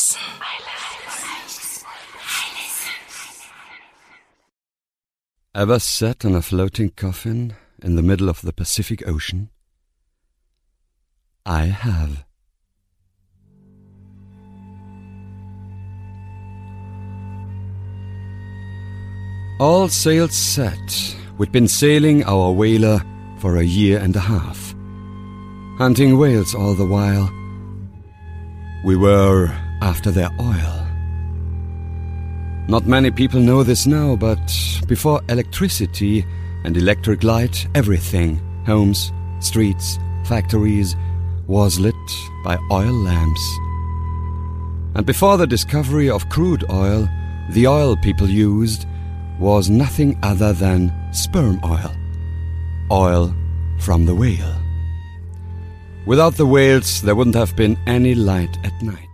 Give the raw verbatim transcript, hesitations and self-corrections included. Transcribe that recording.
listen. Ever sat on a floating coffin in the middle of the Pacific Ocean? I have. All sails set. We'd been sailing our whaler for a year and a half, hunting whales all the while. We were after their oil. Not many people know this now, but before electricity and electric light, everything, homes, streets, factories, was lit by oil lamps. And before the discovery of crude oil, the oil people used was nothing other than sperm oil, oil from the whale. Without the whales, there wouldn't have been any light at night.